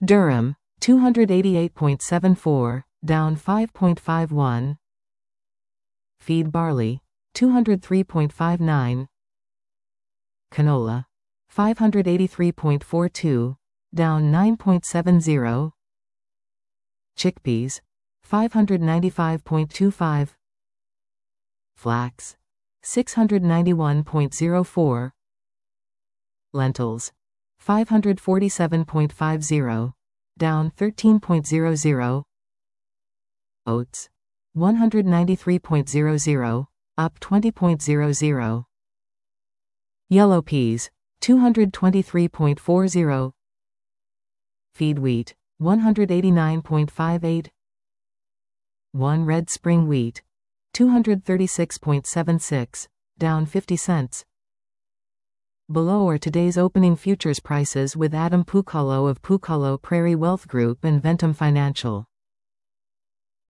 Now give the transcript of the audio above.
Durum, 288.74, down 5.51. Feed barley, 203.59. Canola, 583.42, down 9.70. Chickpeas, 595.25. Flax, 691.04. Lentils, 547.50, down 13.00. Oats, 193.00, up 20.00. Yellow peas, 223.40. Feed wheat, 189.58. 1 red spring wheat, 236.76, down 50 cents. Below are today's opening futures prices with Adam Pucalo of Pucalo Prairie Wealth Group and Ventum Financial.